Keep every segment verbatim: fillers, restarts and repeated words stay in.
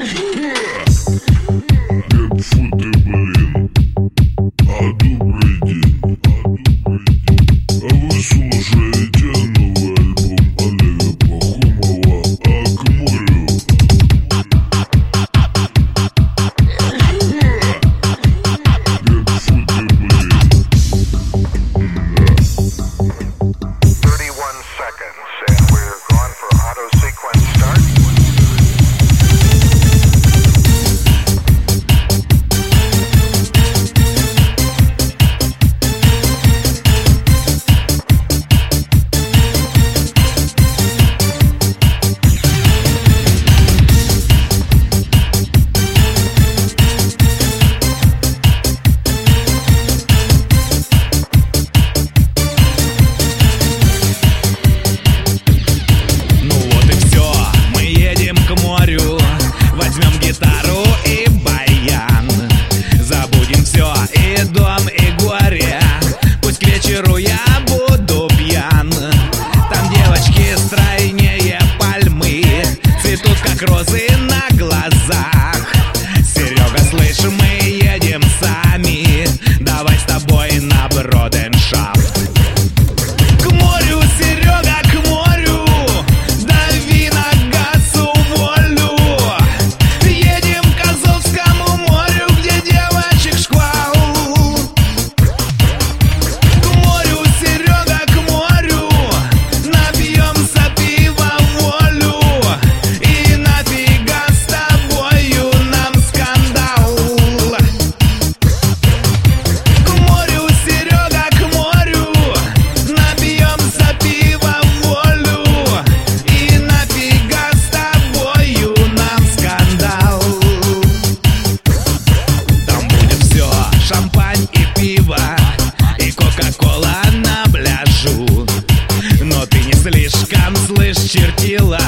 чертила,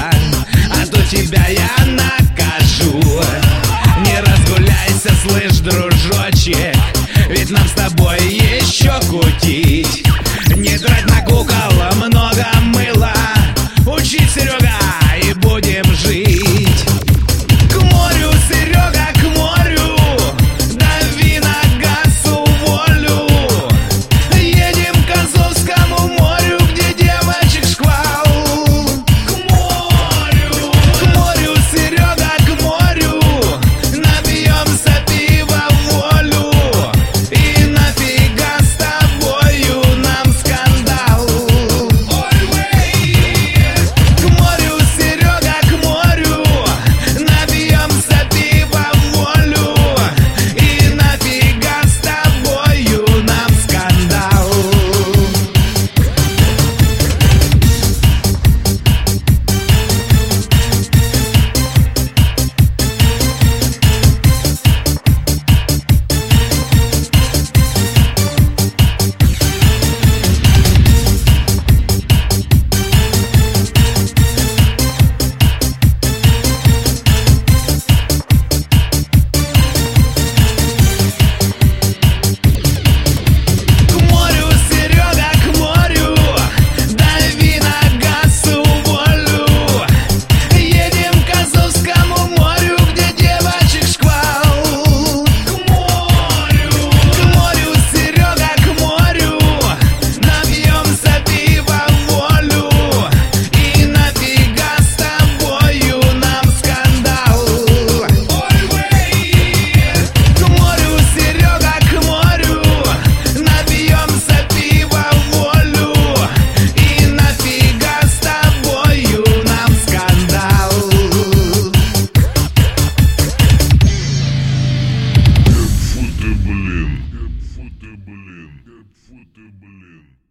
а то тебя я накажу. Не разгуляйся, слышь, дружочек, ведь нам с тобой еще кутить. Не трать на кукол много мыла, учись, Серега, и будем жить. К морю, Серега, к морю, дави на газ, уволю. Едем к Азовскому морю, где девочек шквал. К морю, к морю, Серега, к морю, напьемся пива в волю. И нафига с тобою нам скандал? К морю, Серега, к морю, напьемся пива в волю. И нафига с тобою нам скандал? К морю, Серега, к морю, дави на газ, уволю. Едем к Азовскому морю, где девочек шквал. К морю, к морю, Серега, к морю, напьемся пива в волю. И нафига с тобою нам скандал? К морю, Серега, к морю, напьемся пива в волю. И нафига с тобою нам скандал? Фу ты, блин, фу ты, блин, фу ты, блин.